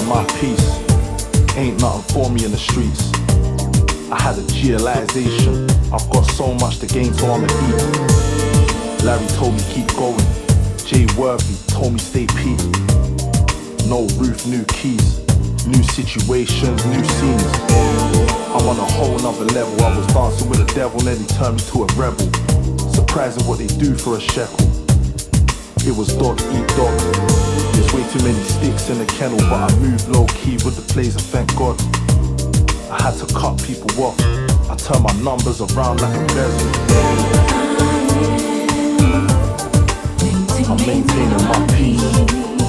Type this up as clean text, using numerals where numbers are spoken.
my peace. Ain't nothing for me in the streets. I had a realization. I've got so much to gain, so I'ma eat. Larry told me keep going. Jay Worthy told me stay peak. No roof, new keys. New situations, new scenes. I'm on a whole nother level. I was dancing with the devil, then he turned me to a rebel. Surprising what they do for a shekel. It was dog eat dog. There's way too many sticks in the kennel, but I moved low key with the plays and thank God. I had to cut people off. I turned my numbers around like a bezel. I'm maintaining my peace.